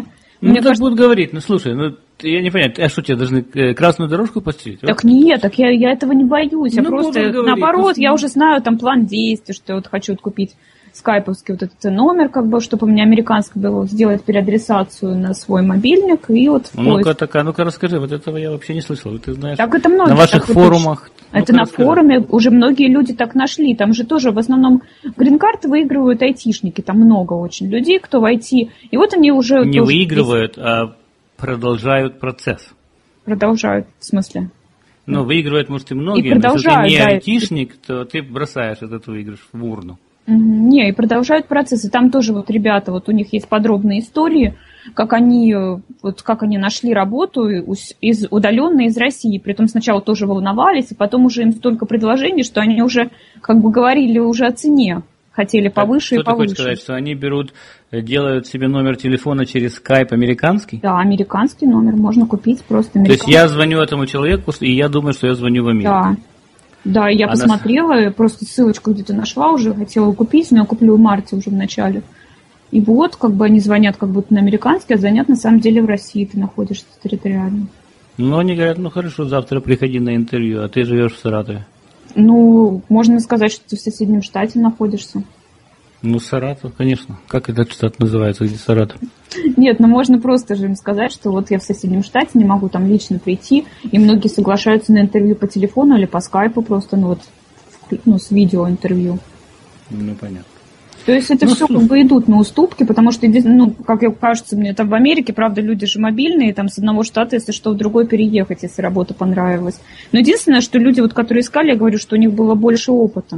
Ну, мне так кажется... будут говорить, ну, слушай, ну, я не понимаю, а что, тебе должны красную дорожку постелить? Так вот. Нет, так я, я этого не боюсь, я ну, просто, говорить, наоборот, ну, я уже знаю там план действий, что я вот хочу вот купить скайповский вот этот номер, как бы, чтобы у меня американский был, сделать переадресацию на свой мобильник, и вот в Ну-ка, поиск. так, а ну-ка расскажи, вот этого я вообще не слышала, ты знаешь, так это многие на ваших форумах. Это ну, на расскажи. Форуме уже многие люди так нашли, там же тоже в основном грин-карты выигрывают айтишники, там много очень людей, кто в ай ти, и вот они уже... Не выигрывают, здесь... а продолжают процесс. Продолжают, в смысле? Ну, да. Выигрывают, может, и многие, и но если ты не да, айтишник, то ты бросаешь этот выигрыш в урну. Не, и продолжают процессы. Там тоже вот ребята, вот у них есть подробные истории, как они, вот как они нашли работу из, удаленно из России. Притом сначала тоже волновались, и потом уже им столько предложений, что они уже как бы говорили уже о цене. Хотели повыше а и повыше. Что ты хочешь сказать, что они берут, делают себе номер телефона через скайп американский? Да, американский номер можно купить просто То американский. есть я звоню этому человеку, и я думаю, что я звоню в Америку. Да. Да, я Она... посмотрела, просто ссылочку где-то нашла уже, хотела купить, но я куплю в марте уже в начале. И вот, как бы они звонят как будто на американский, а звонят на самом деле в России, ты находишься территориально. Ну, они говорят, ну хорошо, завтра приходи на интервью, а ты живешь в Саратове. Ну, можно сказать, что ты в соседнем штате находишься. Ну, Саратов, конечно. Как этот штат называется, где Саратов? Нет, ну можно просто же им сказать, что вот я в соседнем штате, не могу там лично прийти, и многие соглашаются на интервью по телефону или по скайпу просто, ну вот, ну, с видеоинтервью. Ну, понятно. То есть это ну, все как бы идут на уступки, потому что, ну, как кажется мне, там в Америке, правда, люди же мобильные, там с одного штата, если что, в другой переехать, если работа понравилась. Но единственное, что люди, вот, которые искали, я говорю, что у них было больше опыта.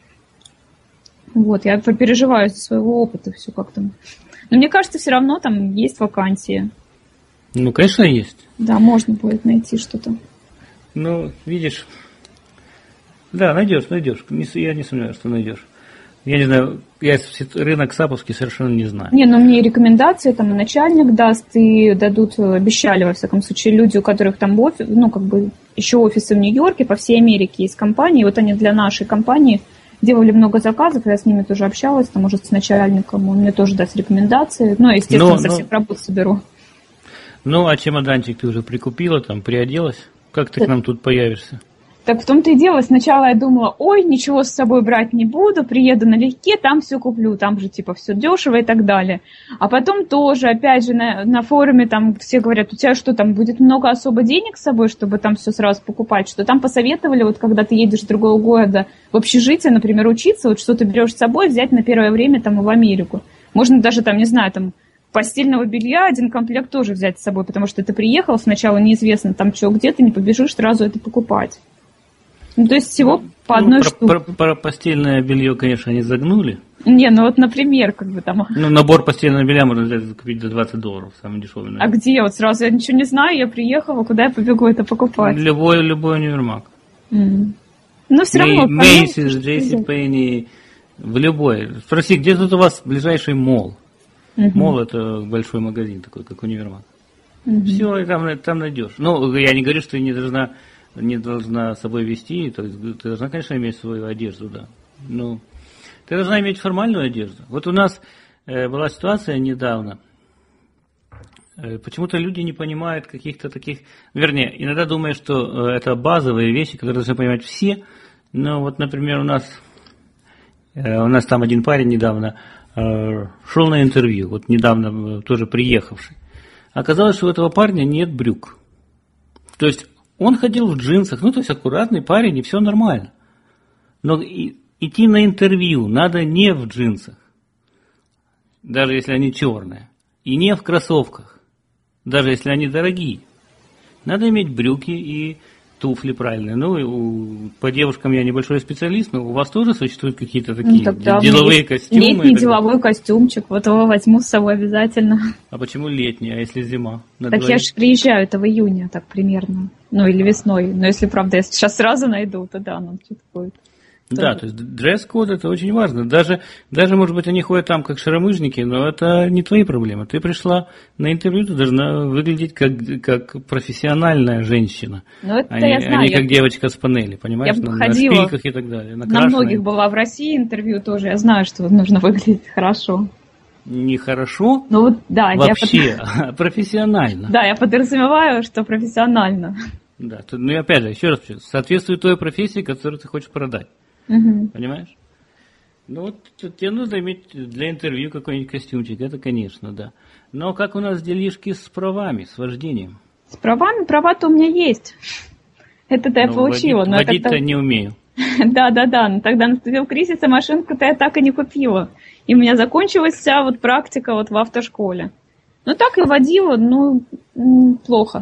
Вот, я переживаю за своего опыта все как-то. Но мне кажется, все равно там есть вакансии. Ну, конечно, есть. Да, можно будет найти что-то. Ну, видишь, да, найдешь, найдешь. Я не сомневаюсь, что найдешь. Я не знаю, я рынок саповский совершенно не знаю. Не, ну мне рекомендации там и начальник даст, и дадут, обещали, во всяком случае, люди, у которых там офис, ну, как бы еще офисы в Нью-Йорке, по всей Америке есть компании. Вот они для нашей компании делали много заказов, я с ними тоже общалась, там уже с начальником, он мне тоже даст рекомендации. Ну, естественно, но, со но... всех работ соберу. Ну, а чемоданчик ты уже прикупила, там, приоделась? Как ты да. к нам тут появишься? Так в том-то и дело, сначала я думала, ой, ничего с собой брать не буду, приеду налегке, там все куплю, там же типа все дешево и так далее. А потом тоже, опять же, на, на форуме там все говорят, у тебя что, там будет много особо денег с собой, чтобы там все сразу покупать, что там посоветовали, вот когда ты едешь с другого города в общежитие, например, учиться, вот что ты берешь с собой, взять на первое время там в Америку. Можно даже там, не знаю, там постельного белья, один комплект тоже взять с собой, потому что ты приехал, сначала неизвестно там что, где ты не побежишь сразу это покупать. Ну, то есть всего ну, по одной ну, штуке. Про, про, про постельное белье, конечно, они загнули. Не, ну вот, например, как бы там... Ну, набор постельного белья можно взять, купить за двадцать долларов, самый дешевый. Наверное. А где? Вот сразу я ничего не знаю, я приехала, куда я побегу это покупать? Любой, любой универмаг. Mm. Но все равно... Мейсис, Джейси Пенни, в любой. Спроси, где тут у вас ближайший молл? Mm-hmm. Молл — это большой магазин такой, как универмаг. Mm-hmm. Все, и там, там найдешь. Ну, я не говорю, что ты не должна... не должна с собой вести, то есть ты должна, конечно, иметь свою одежду, да. Но ты должна иметь формальную одежду. Вот у нас э, была ситуация недавно. Э, почему-то люди не понимают каких-то таких... Вернее, иногда думают, что э, это базовые вещи, которые должны понимать все. Но вот, например, у нас, э, у нас там один парень недавно э, шел на интервью, вот недавно э, тоже приехавший. Оказалось, что у этого парня нет брюк. То есть он ходил в джинсах, ну, то есть аккуратный парень, и все нормально. Но и, идти на интервью надо не в джинсах, даже если они черные, и не в кроссовках, даже если они дорогие. Надо иметь брюки и туфли правильные. Ну, у, по девушкам я небольшой специалист, но у вас тоже существуют какие-то такие ну, деловые костюмы? Летний деловой костюмчик, вот его возьму с собой обязательно. А почему летний, а если зима? На так дворе? Я же приезжаю, это в июне, так примерно. Ну, или весной. Но если, правда, я сейчас сразу найду, то да, ну, что-то будет. Да, то есть дресс-код — это очень важно. Даже, даже, может быть, они ходят там как шаромыжники, но это не твои проблемы. Ты пришла на интервью, ты должна выглядеть как, как профессиональная женщина, ну, это а, не, я знаю. а не я... как девочка с панели, понимаешь? Я на, ходила, на шпильках и так далее. На многих была в России интервью тоже. Я знаю, что нужно выглядеть хорошо. нехорошо, ну, вот, да, вообще, я под... а профессионально. Да, я подразумеваю, что профессионально. Да, ну и опять же, еще раз, соответствует той профессии, которую ты хочешь продать. Угу. Понимаешь? Ну вот тебе нужно иметь для интервью какой-нибудь костюмчик, это конечно, да. Но как у нас делишки с правами, с вождением? С правами? Права-то у меня есть. Это-то я получила. Водить, водить-то тогда... не умею. Да-да-да, но тогда наступил кризис, и машинку-то я так и не купила. И у меня закончилась вся вот практика вот в автошколе. Ну так и водила, ну, плохо.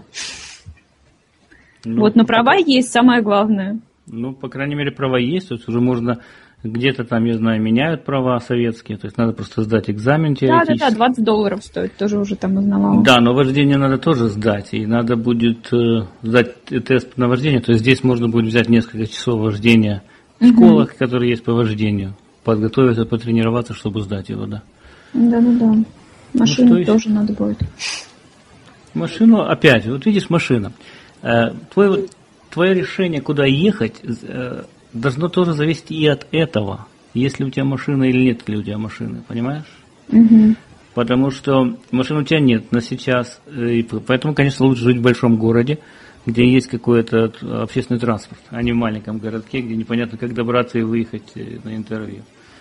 Ну, вот, но права так... есть, самое главное. Ну, по крайней мере, права есть, то есть уже можно... Где-то там, я знаю, меняют права советские, то есть надо просто сдать экзамен теоретически. Да-да-да, двадцать долларов стоит, тоже уже там узнавала. Да, но вождение надо тоже сдать, и надо будет э, сдать тест на вождение, то есть здесь можно будет взять несколько часов вождения в угу. школах, которые есть по вождению, подготовиться, потренироваться, чтобы сдать его, да. Да-да-да, машину ну, есть... тоже надо будет. Машину, опять, вот видишь, машина. Э, твое, твое решение, куда ехать... Э, должно тоже зависеть и от этого, есть ли у тебя машина или нет ли у тебя машины, понимаешь? Угу. Потому что машины у тебя нет на сейчас, и поэтому, конечно, лучше жить в большом городе, где есть какой-то общественный транспорт, а не в маленьком городке, где непонятно, как добраться и выехать на интервью.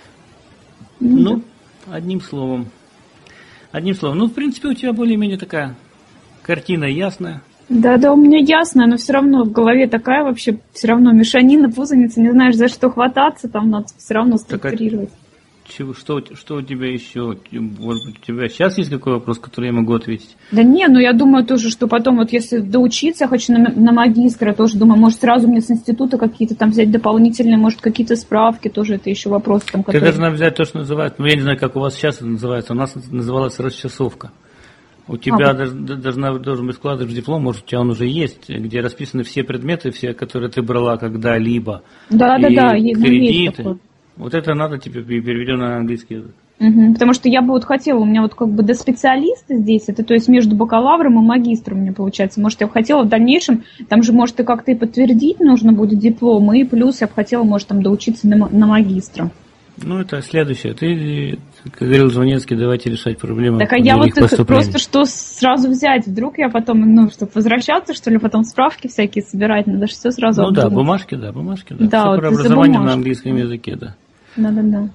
Ну, ну одним словом, одним словом, ну, в принципе, у тебя более-менее такая картина ясная. Да-да, у меня ясно, но все равно в голове такая вообще, все равно мешанина, пузаница, не знаешь, за что хвататься, там надо все равно структурировать. Так, чего, что, что у тебя еще? Может быть, у тебя сейчас есть какой вопрос, который я могу ответить? Да не, ну я думаю тоже, что потом вот если доучиться, я хочу на, на магистра, тоже думаю, может сразу мне с института какие-то там взять дополнительные, может какие-то справки, тоже это еще вопрос. Там, который... Ты должна взять то, что называют, ну я не знаю, как у вас сейчас это называется, у нас это называлось расчасовка. У тебя а, должна, должен быть вкладыш диплом, может, у тебя он уже есть, где расписаны все предметы, все, которые ты брала когда-либо. Да, да, да, кредиты. Вот это надо тебе переведено на английский язык. Угу, потому что я бы вот хотела, у меня вот как бы до специалиста здесь, это то есть между бакалавром и магистром у меня получается. Может, я бы хотела в дальнейшем, там же, может, и как-то и подтвердить нужно будет диплом, и плюс я бы хотела, может, там доучиться на, на магистра. Ну, это следующее. Ты, как говорил Жванецкий, давайте решать проблемы. Так, а я вот просто что сразу взять? Вдруг я потом, ну, чтобы возвращаться, что ли, потом справки всякие собирать, надо же все сразу Ну обдумать. да, бумажки, да, бумажки, да. Да, все вот про образование на английском языке, да. Да-да-да.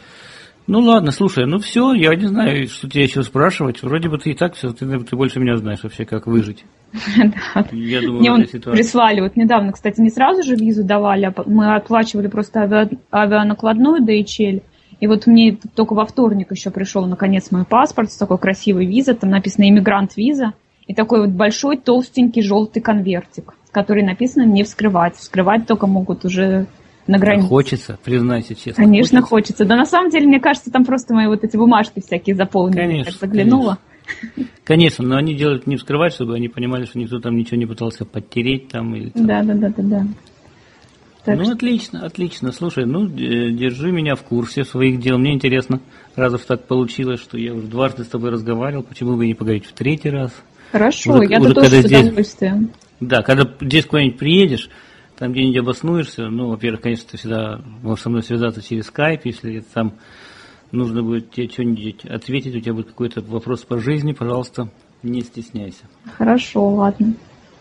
Ну ладно, слушай, ну все, я не знаю, что тебе еще спрашивать. Вроде бы ты и так все, ты, ты больше меня знаешь вообще, как выжить. Да. Я думаю, мне он прислали, вот недавно, кстати, не сразу же визу давали, а мы оплачивали просто ави... авианакладную ди эйч эл. И вот мне только во вторник еще пришел, наконец, мой паспорт с такой красивой визой, там написано «Иммигрант виза», и такой вот большой, толстенький, желтый конвертик, который написано «Не вскрывать». Вскрывать только могут уже на границе. Хочется, признайся честно. Конечно, хочется. хочется. Да на самом деле, мне кажется, там просто мои вот эти бумажки всякие заполнены. Конечно, я заглянула. Конечно. Конечно, но они делают не вскрывать, чтобы они понимали, что никто там ничего не пытался подтереть там или там. Да, да, да, да, да. Так ну, что... отлично, отлично. Слушай, ну, держи меня в курсе своих дел. Мне интересно, раз уж так получилось, что я уже дважды с тобой разговаривал, почему бы не поговорить в третий раз? Хорошо, уже, я-то тоже с удовольствием. Здесь... Да, когда здесь куда-нибудь приедешь, там где-нибудь обоснуешься, ну, во-первых, конечно, ты всегда можешь со мной связаться через скайп, если там нужно будет тебе что-нибудь ответить, у тебя будет какой-то вопрос по жизни, пожалуйста, не стесняйся. Хорошо, ладно.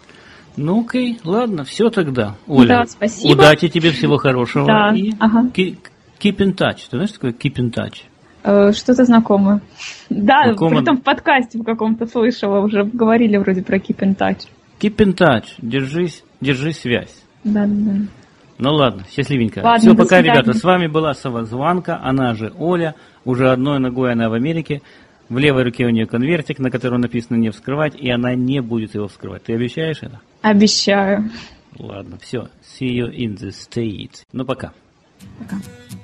Ну, окей, ладно, все тогда. Оля, да, спасибо. Удачи тебе, всего хорошего. Да, и ага. keep in touch. Ты знаешь, что такое keep in touch? Э, что-то знакомое. Да, Знакомо... притом в подкасте в каком-то слышала, уже говорили вроде про keep in touch. Keep in touch, держись, держи связь. Да, да. Ну ладно, счастливенько. Ладно, все, пока, свидания. ребята, с вами была Самозванка, она же Оля, уже одной ногой она в Америке. В левой руке у нее конвертик, на котором написано «Не вскрывать», и она не будет его вскрывать. Ты обещаешь это? Обещаю. Ладно, все. See you in the States. Ну, пока. Пока.